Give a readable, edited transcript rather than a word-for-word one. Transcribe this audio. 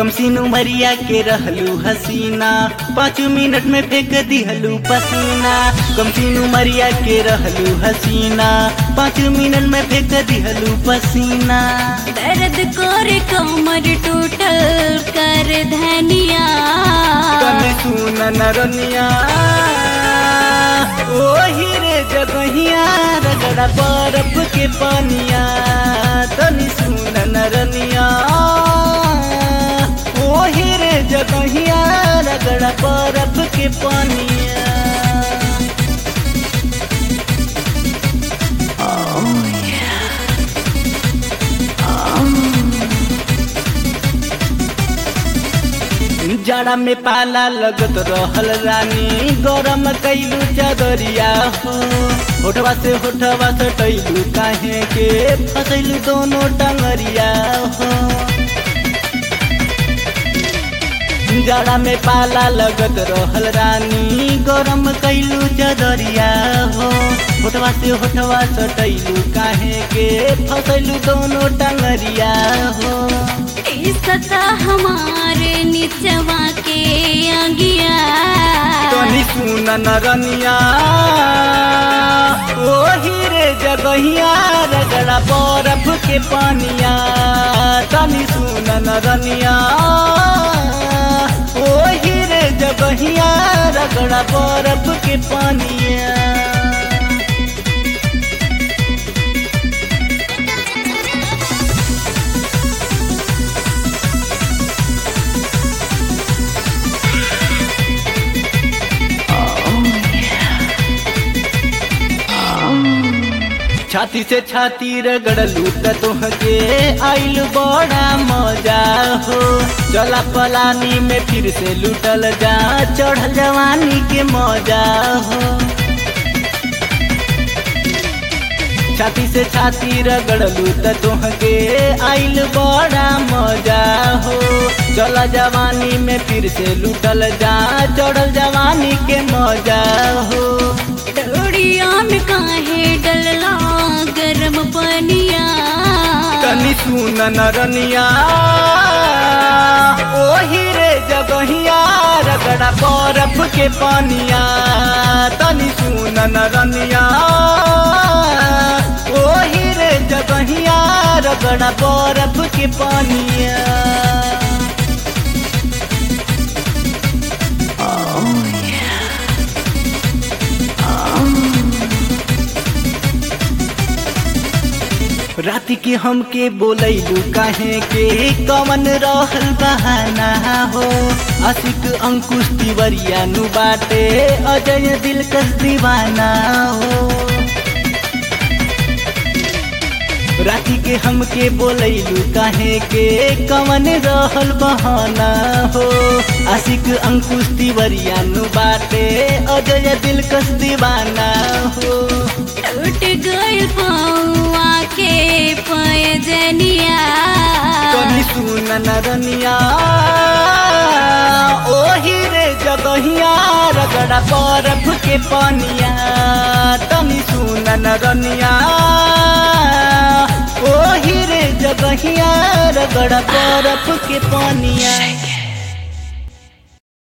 कमसिन उमरिया के रहलू हसीना, 5 मिनट में फेंक दिहलू पसीना। कमसिन उमरिया के रहलू हसीना, 5 मिनट में फेंक दिहलू पसीना। दर्द कोरे कमर टूटल कर धनिया, तनी सुन नरनिया ओही रे जगहिया रगड़ा बर्फ के पानिया। तनी सुन नरनिया ओही रे जगहिया रगड़ा बर्फ के पानिया। जाड़ा में पाला लगत रहल रानी, गरम कैलू चादरिया हो। होठवा से होठवा सटैलू काहे के फसैलू दोनों टंगरिया हो। जाड़ा में पाला लगत रहल रानी, गरम कैलू चादरिया हो। होठवा से होठवा सटैलू काहे के फसैलू दोनों टंगरिया हो। सता हमारे निचवा के अंगिया, तनी सुन नरनिया ओही रे जगहिया रगड़ा बर्फ के पानिया। तनी सुन नरनिया ओही रे जगहिया रगड़ा बर्फ के पानिया। छाती से छाती रगड़लू त तोहके आइल बड़ा मजा हो। चला पलानी में फिर से लूटल जा, चढ़ल जवानी के मजा हो। छाती से छाती रगड़लू त तोहके आइल बड़ा मजा हो। चला जवानी में फिर से लूटल जा, चढ़ल जवानी के मजा हो। डोरिया में काहे डलला गरम पनिया, तनी सुन नरनिया ओही रे जगहिया रगड़ा बर्फ के पानिया। तनी सुन नरनिया ओही रे जगहिया रगड़ा बर्फ के पानिया। राति के हमके बोलैलू काहे के कवन रहल बहाना हो। आशिक अंकुश तिवरिया नु बाटे अजय दिलकश दीवाना हो। राति के हमके बोलैलू काहे के कवन रहल बहाना हो। आशिक अंकुश तिवरिया नु बाटे अजय दिलकश दीवाना हो। टूट गइल पौआ के पैजनिया, तनी सुन नरनिया ओही रे जगहिया रगड़ा बर्फ के पानिया। तनी सुन नरनिया ओही रे जगहिया रगड़ा बर्फ के पानिया।